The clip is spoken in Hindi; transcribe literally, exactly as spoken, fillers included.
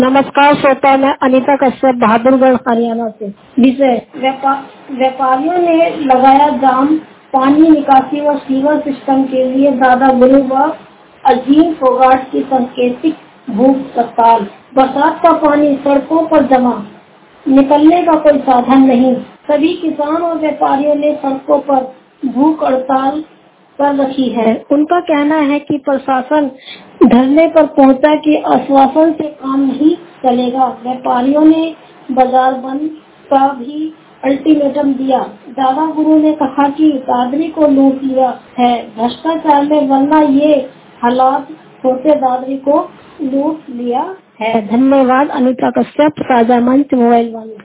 नमस्कार श्रोता, मैं अनीता कश्यप बहादुरगढ़ हरियाणा से। विषय व्यापा, व्यापारियों ने लगाया जाम, पानी निकासी व सीवर सिस्टम के लिए दादा गुरु व अजीम फोगाट की सांकेतिक भूख हड़ताल। बरसात का पानी सड़कों पर जमा, निकलने का कोई साधन नहीं। सभी किसान और व्यापारियों ने सड़कों पर भूख हड़ताल कर रखी है। उनका कहना है कि प्रशासन धरने पर पहुंचा कि आश्वासन से काम नहीं चलेगा। व्यापारियों ने बाजार बंद का भी अल्टीमेटम दिया। दादा गुरु ने कहा कि दादरी को लूट लिया है भ्रष्टाचार में, वरना ये हालात होते दादरी को लूट लिया है। धन्यवाद। अनीता कश्यप, साझा मंच, मोबाइल वन।